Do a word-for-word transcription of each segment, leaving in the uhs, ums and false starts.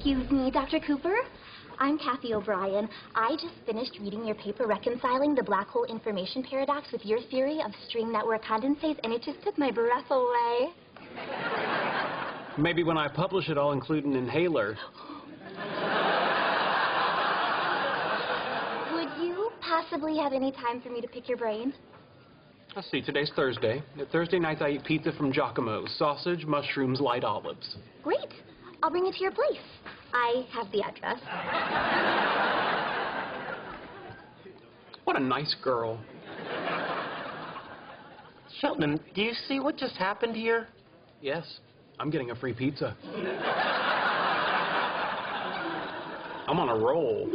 Excuse me, Doctor Cooper? I'm Kathy O'Brien. I just finished reading your paper reconciling the black hole information paradox with your theory of string network condensates, and it just took my breath away. Maybe when I publish it, I'll include an inhaler. Would you possibly have any time for me to pick your brain? Let's see, today's Thursday. At Thursday nights, I eat pizza from Giacomo's. Sausage, mushrooms, light olives. Great. I'll bring it to your place. I have the address. What a nice girl. Sheldon, do you see what just happened here? Yes, I'm getting a free pizza. I'm on a roll.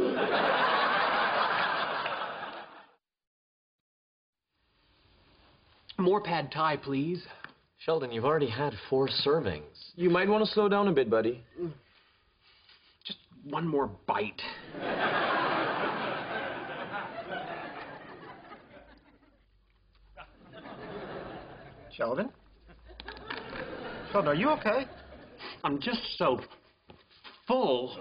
More pad thai, please. Sheldon, you've already had four servings. You might want to slow down a bit, buddy. Just one more bite. Sheldon? Sheldon, are you okay? I'm just so full.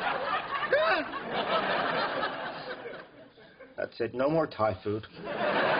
That's it. No more Thai food.